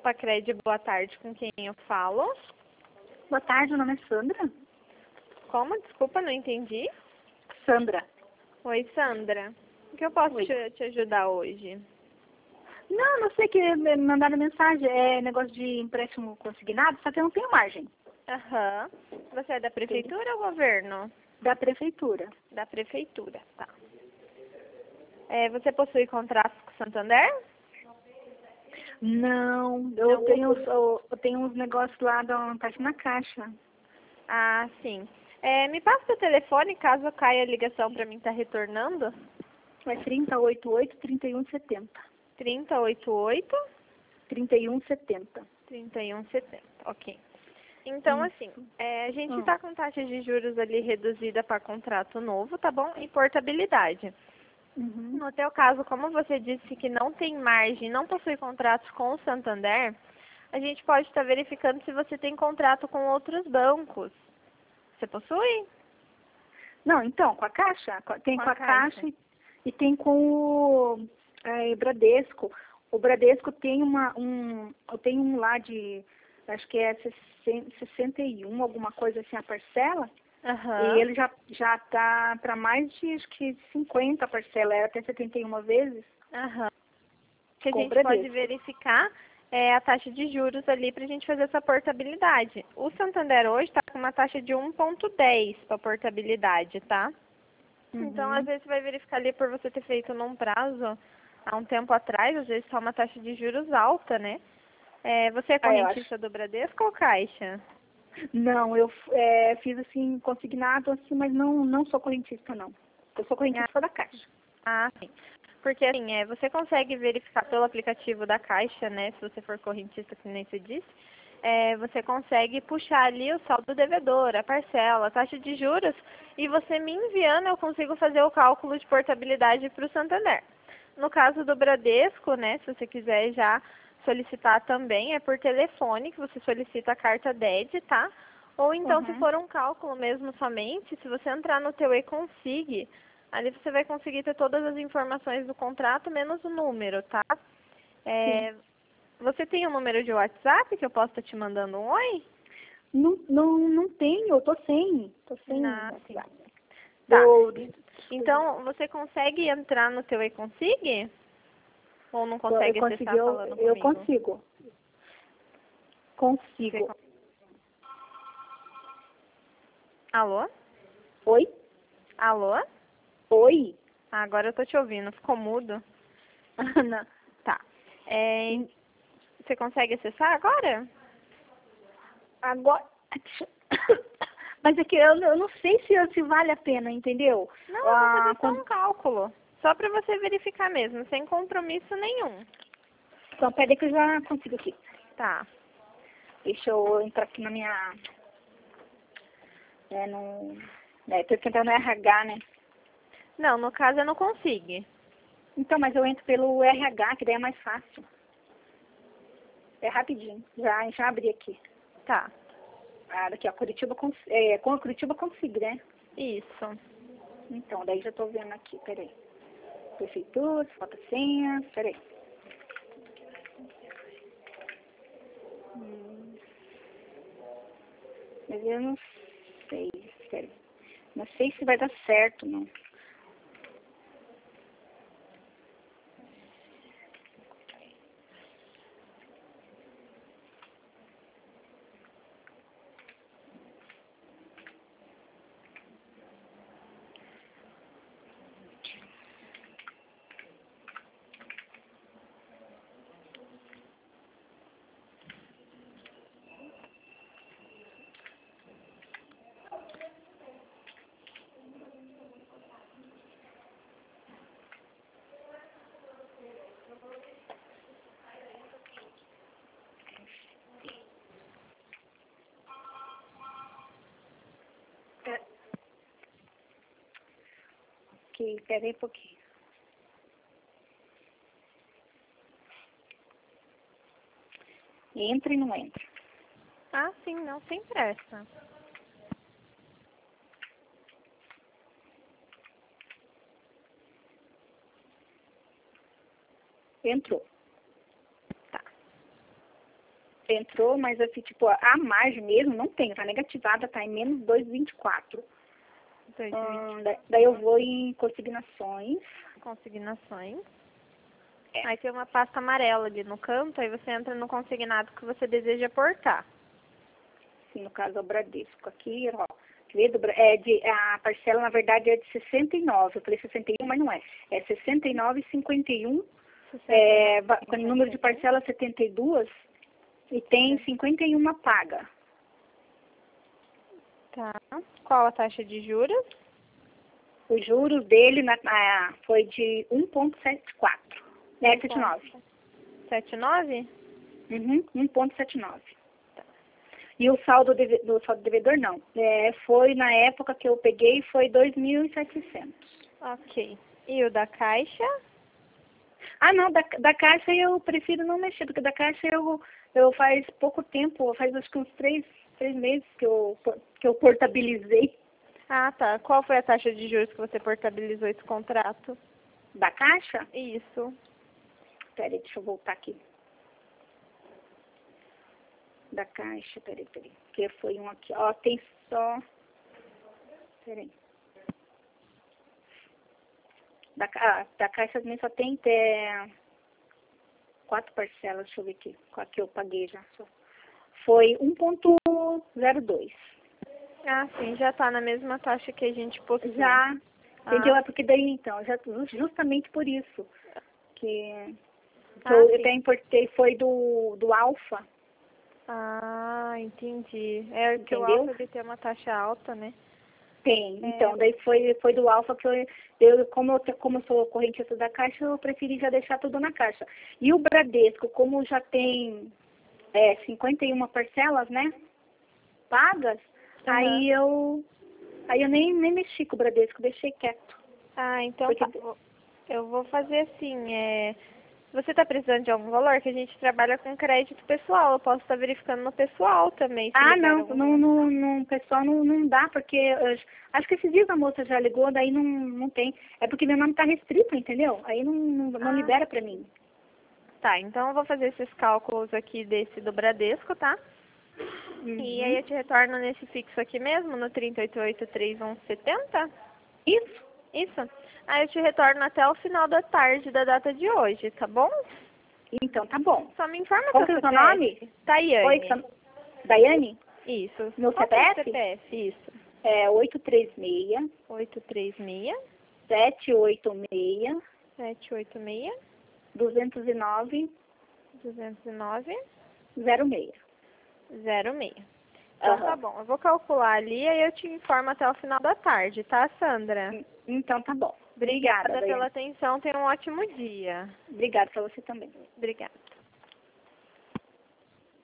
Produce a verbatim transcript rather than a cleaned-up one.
Copacred, boa tarde, com quem eu falo? Boa tarde, meu nome é Sandra. Como? Desculpa, não entendi. Sandra. Oi, Sandra. O que eu posso Oi. te, te ajudar hoje? Não, não sei que me mandaram mensagem, é negócio de empréstimo consignado, só que eu não tenho margem. Aham. Você é da prefeitura ou governo? Da prefeitura. Da prefeitura, tá. É, você possui contratos com o Santander? Não, eu Não. tenho eu, eu tenho uns negócios lá da parte na caixa. Ah, sim. É, me passa o telefone, caso caia a ligação para mim estar retornando. É trinta e oito oito, trinta e um setenta. trinta e oito oito, trinta e um setenta. trinta e um setenta, ok. Então, Isso. assim, é, a gente Hum. está com taxa de juros ali reduzida para contrato novo, tá bom? E portabilidade. Uhum. No teu caso, como você disse que não tem margem, não possui contratos com o Santander, a gente pode estar verificando se você tem contrato com outros bancos. Você possui? Não, então, com a caixa, com- tem Com com a a caixa, Caixa. e e tem com o é, Bradesco. O Bradesco tem uma, um, eu tenho um lá de, acho que é sessenta e um, alguma coisa assim, a parcela, e Aham. ele já já tá para mais de, acho que cinquenta a parcela, era até setenta e uma vezes, Aham. Que a com o gente pode Bradesco. verificar é a taxa de juros ali para a gente fazer essa portabilidade. O Santander hoje está com uma taxa de um vírgula dez para portabilidade, tá? Então, às Uhum. vezes, você vai verificar ali por você ter feito num prazo há um tempo atrás, às vezes está uma taxa de juros alta, né? É, você é Ah, eu acho. correntista do Bradesco ou Caixa? Não, eu é, fiz assim, consignado, assim, mas não, não sou correntista, não. Eu sou Ah, correntista da caixa. ah, sim. Porque, assim, é, você consegue verificar pelo aplicativo da Caixa, né? Se você for correntista, que nem você disse, é, você consegue puxar ali o saldo devedor, a parcela, a taxa de juros, e você me enviando, eu consigo fazer o cálculo de portabilidade para o Santander. No caso do Bradesco, né, se você quiser já solicitar também, é por telefone que você solicita a carta D E D, tá? Ou então, se Uhum. for um cálculo mesmo somente, se você entrar no teu e-consig, ali você vai conseguir ter todas as informações do contrato, menos o número, tá? Sim. É, você tem um número de WhatsApp que eu posso estar te mandando um oi? Não, não, não tenho, eu tô sem. Tô sem Ah, sim. WhatsApp. Tá. Do, Então, você consegue entrar no teu e-consig? Ou não eu consegue consegui, acessar eu, falando eu comigo? consigo. Você Consigo. con- Alô? Oi? Alô? Oi? Ah, agora eu tô te ouvindo. Ficou mudo? Não. Tá. É, você consegue acessar agora? Agora. Mas é que eu, eu não sei se, se vale a pena, entendeu? Não, eu vou Ah, fazer só quando, um cálculo. Só para você verificar mesmo, sem compromisso nenhum. então, peraí que eu já consigo aqui. Tá. Deixa eu entrar aqui na minha. É, no. É, tô tentando no R H, né? Não, no caso eu não consigo. Então, mas eu entro pelo R H, que daí é mais fácil. É rapidinho. Já, já abri aqui. Tá. Ah, daqui, ó, Curitiba, cons é, com Curitiba consigo, né? Isso. Então, daí já tô vendo aqui, peraí. Prefeitura, foto senha, peraí. Hum, mas eu não sei, peraí. Não sei se vai dar certo, não. É. Ok, peraí um pouquinho. Entra e não entra. Ah, sim, não, sem pressa. Entrou. Tá. você entrou, mas assim, tipo, a margem mesmo não tem, tá negativada, tá em menos dois vírgula vinte e quatro. Hum, da- daí eu vou em consignações. Consignações. É. Aí tem uma pasta amarela ali no canto, aí você entra no consignado que você deseja portar. Sim, no caso é o Bradesco. Aqui, ó, vê do Bra- é de, a parcela, na verdade, é de sessenta e nove. Eu falei sessenta e um, mas não é. É sessenta e nove e cinquenta e um. É, va- com o número de parcela setenta e dois e tem cinquenta e um paga. Tá. Qual a taxa de juros? Os juros dele na, na- foi de um vírgula setenta e quatro. É, setenta e nove. setenta e nove? Uhum, um vírgula setenta e nove. E o saldo deve- do saldo devedor, não. É, foi, na época que eu peguei, foi dois mil e setecentos. Ok. E o da Caixa? Ah, não, da, da Caixa eu prefiro não mexer, porque da Caixa eu, eu faz pouco tempo, faz acho que uns três, três meses que eu, que eu portabilizei. Ah, tá. Qual foi a taxa de juros que você portabilizou esse contrato? Da Caixa? Isso. Peraí, deixa eu voltar aqui. Da Caixa, peraí, peraí. Porque foi um aqui, ó, tem só... Peraí. Da, ah, da Caixa também só tem é, quatro parcelas, deixa eu ver aqui, qual que eu paguei já. Só. Foi um vírgula zero dois. Ah, sim, já tá na mesma taxa que a gente possui. Já, Ah. entendeu? É porque daí, então, já, justamente por isso, que, que Ah, eu sim. até importei, foi do, do Alfa, Ah, entendi. É que o entendeu? Alfa ele tem uma taxa alta, né? Tem, É. então, daí foi, foi do Alfa que eu, eu, como eu, te- como eu sou correntista da Caixa, eu preferi já deixar tudo na Caixa. E o Bradesco, como já tem é, cinquenta e uma parcelas, né, pagas, Uhum. aí eu, aí eu nem, nem mexi com o Bradesco, deixei quieto. Ah, então Porque- tá. Vou- Eu vou fazer assim, é... Você tá precisando de algum valor? Que a gente trabalha com crédito pessoal. Eu posso estar verificando no pessoal também. Se Ah, libera não, algum não, não, não, pessoal, não, não dá, porque eu acho que esses dias a moça já ligou, daí não, não tem. É porque meu nome tá restrito, entendeu? Aí não, não, não Ah. libera pra mim. Tá, então eu vou fazer esses cálculos aqui desse do Bradesco, tá? Uhum. E aí eu te retorno nesse fixo aqui mesmo, no trinta e oito oito, trinta e um setenta? Isso. Isso? Aí eu te retorno até o final da tarde da data de hoje, tá bom? Então, tá bom. Só me informa Qual seu que é o seu C P F. nome? Tayane. Oi, Sam- Daiane? Isso. Meu Qual que é o C P F? C P F? Isso. É oito três seis, oito três seis, sete oito seis, sete oito seis, dois zero nove, dois zero nove, zero seis. zero seis. Então Aham. tá bom, eu vou calcular ali e aí eu te informo até o final da tarde, tá, Sandra? Então, tá bom. Obrigada, Obrigada pela Daiane. atenção, tenha um ótimo dia. Obrigada pra você também. Obrigada.